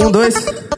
Um, dois.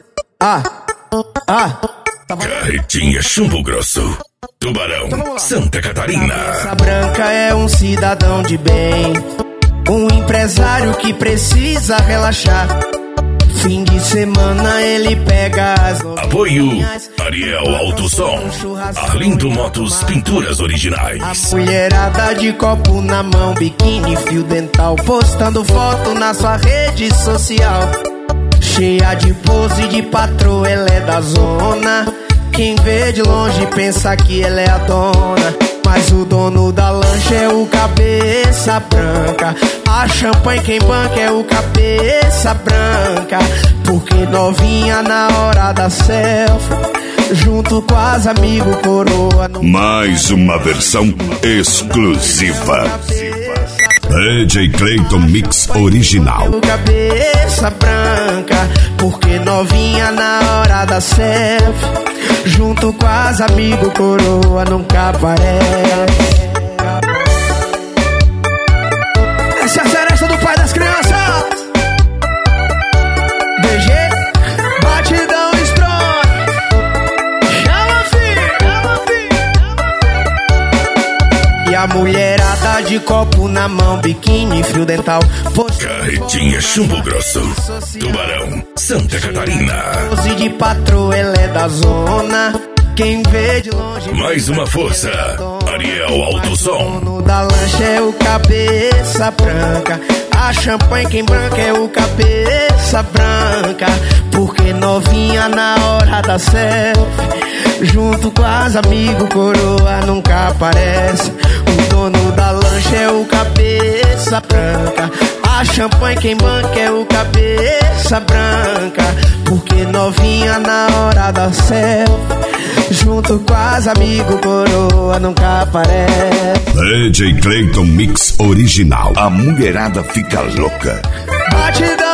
Carretinha Chumbo Grosso, Tubarão, Santa Catarina. Essa branca é um cidadão de bem, um empresário que precisa relaxar. Fim de semana ele pega as Apoio Ariel Autosom, Arlindo Motos Pinturas Originais. A mulherada de copo na mão, biquíni, fio dental, postando foto na sua rede social. Cheia de pose de patroa, ela é da zona. Quem vê de longe pensa que ela é a dona, mas o dono da lancha é o cabeça branca. A champanhe quem banca é o cabeça branca. Porque novinha na hora da selfie, junto com as amigos coroa. Mais uma versão exclusiva. DJ Clayton Mix Original. O cabeça branca, porque novinha na hora da selfie, junto com as amigos coroa nunca aparece. Essa é a seresta do pai das crianças. DG, batidão strong. Chama filho. E a mulherada de copo na mão, biquíni, fio dental, Carretinha Chumbo Grosso, Tubarão, Santa Catarina. Pose de patroa, ela é da zona. Quem vê de longe. Mais uma força, Ariel Autosom. O dono da lancha é o cabeça branca. A champanhe quem branca é o cabeça branca. Porque novinha na hora da selfie, junto com as amigos coroa nunca aparece. O dono da lancha é o cabeça branca. A champanhe quem banca é o cabeça branca. Porque novinha na hora da selfie, junto com as amigos coroa nunca aparece. DJ Clayton Mix Original. A mulherada fica louca. Batidão.